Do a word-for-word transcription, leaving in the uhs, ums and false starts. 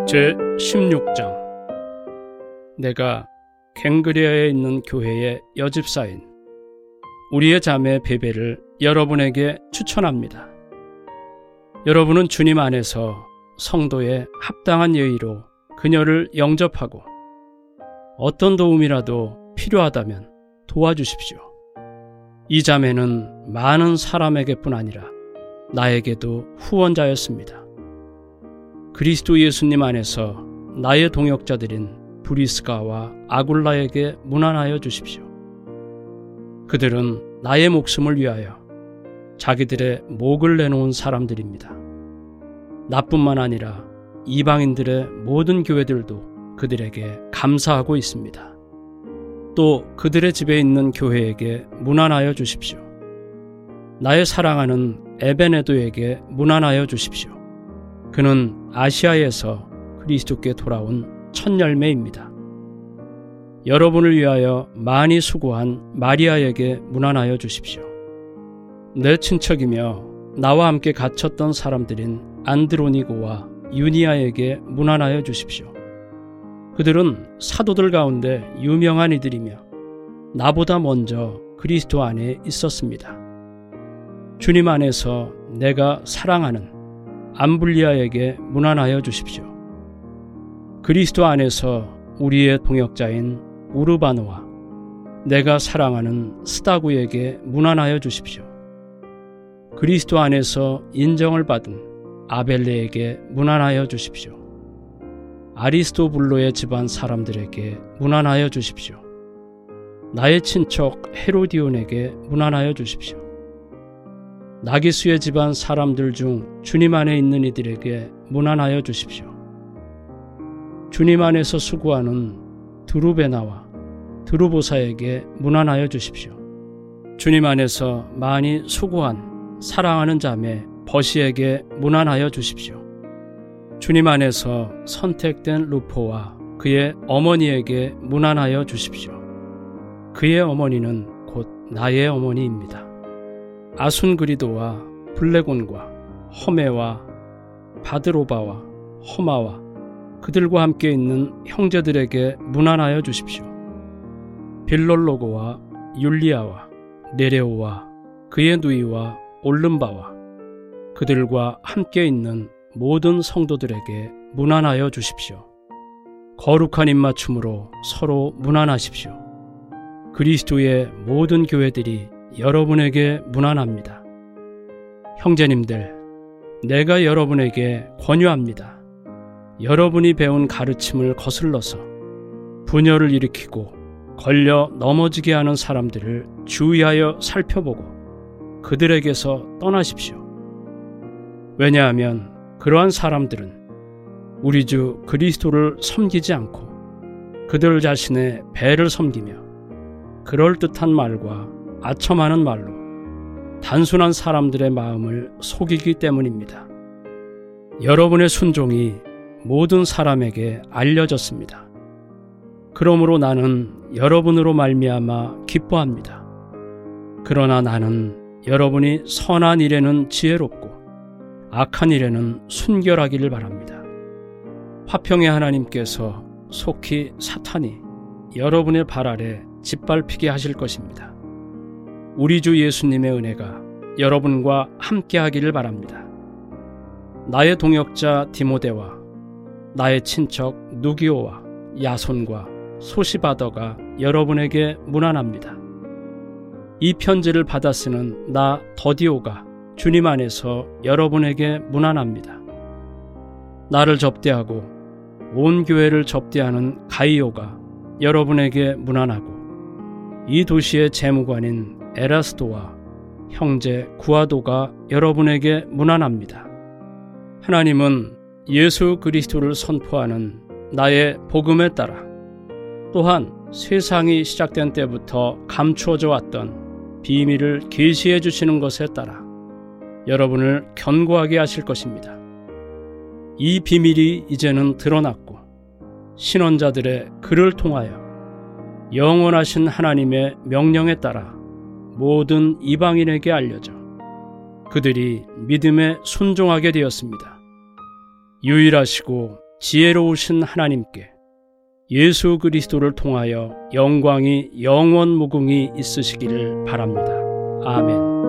제십육 장. 내가 갱그레아에 있는 교회의 여집사인 우리의 자매 베베를 여러분에게 추천합니다. 여러분은 주님 안에서 성도의 합당한 예의로 그녀를 영접하고 어떤 도움이라도 필요하다면 도와주십시오. 이 자매는 많은 사람에게뿐 아니라 나에게도 후원자였습니다. 그리스도 예수님 안에서 나의 동역자들인 브리스가와 아굴라에게 문안하여 주십시오. 그들은 나의 목숨을 위하여 자기들의 목을 내놓은 사람들입니다. 나뿐만 아니라 이방인들의 모든 교회들도 그들에게 감사하고 있습니다. 또 그들의 집에 있는 교회에게 문안하여 주십시오. 나의 사랑하는 에베네도에게 문안하여 주십시오. 그는 아시아에서 그리스도께 돌아온 첫 열매입니다. 여러분을 위하여 많이 수고한 마리아에게 문안하여 주십시오. 내 친척이며 나와 함께 갇혔던 사람들인 안드로니고와 유니아에게 문안하여 주십시오. 그들은 사도들 가운데 유명한 이들이며 나보다 먼저 그리스도 안에 있었습니다. 주님 안에서 내가 사랑하는 암블리아에게 문안하여 주십시오. 그리스도 안에서 우리의 동역자인 우르바노와 내가 사랑하는 스다구에게 문안하여 주십시오. 그리스도 안에서 인정을 받은 아벨레에게 문안하여 주십시오. 아리스토블로의 집안 사람들에게 문안하여 주십시오. 나의 친척 헤로디온에게 문안하여 주십시오. 나기수의 집안 사람들 중 주님 안에 있는 이들에게 문안하여 주십시오. 주님 안에서 수고하는 드루베나와 드루보사에게 문안하여 주십시오. 주님 안에서 많이 수고한 사랑하는 자매 버시에게 문안하여 주십시오. 주님 안에서 선택된 루포와 그의 어머니에게 문안하여 주십시오. 그의 어머니는 곧 나의 어머니입니다. 아순그리도와 블레곤과 허메와 바드로바와 허마와 그들과 함께 있는 형제들에게 문안하여 주십시오. 빌롤로고와 율리아와 네레오와 그의 누이와 올름바와 그들과 함께 있는 모든 성도들에게 문안하여 주십시오. 거룩한 입맞춤으로 서로 문안하십시오. 그리스도의 모든 교회들이 여러분에게 문안합니다. 형제님들, 내가 여러분에게 권유합니다. 여러분이 배운 가르침을 거슬러서 분열을 일으키고 걸려 넘어지게 하는 사람들을 주의하여 살펴보고 그들에게서 떠나십시오. 왜냐하면 그러한 사람들은 우리 주 그리스도를 섬기지 않고 그들 자신의 배를 섬기며 그럴듯한 말과 아첨하는 말로 단순한 사람들의 마음을 속이기 때문입니다. 여러분의 순종이 모든 사람에게 알려졌습니다. 그러므로 나는 여러분으로 말미암아 기뻐합니다. 그러나 나는 여러분이 선한 일에는 지혜롭고 악한 일에는 순결하기를 바랍니다. 화평의 하나님께서 속히 사탄이 여러분의 발 아래 짓밟히게 하실 것입니다. 우리 주 예수님의 은혜가 여러분과 함께 하기를 바랍니다. 나의 동역자 디모데와 나의 친척 누기오와 야손과 소시바더가 여러분에게 문안합니다. 이 편지를 받아 쓰는 나 더디오가 주님 안에서 여러분에게 문안합니다. 나를 접대하고 온 교회를 접대하는 가이오가 여러분에게 문안하고 이 도시의 재무관인 에라스도와 형제 구아도가 여러분에게 문안합니다. 하나님은 예수 그리스도를 선포하는 나의 복음에 따라 또한 세상이 시작된 때부터 감추어져 왔던 비밀을 계시해 주시는 것에 따라 여러분을 견고하게 하실 것입니다. 이 비밀이 이제는 드러났고 신원자들의 글을 통하여 영원하신 하나님의 명령에 따라 모든 이방인에게 알려져 그들이 믿음에 순종하게 되었습니다. 유일하시고 지혜로우신 하나님께 예수 그리스도를 통하여 영광이 영원 무궁히 있으시기를 바랍니다. 아멘.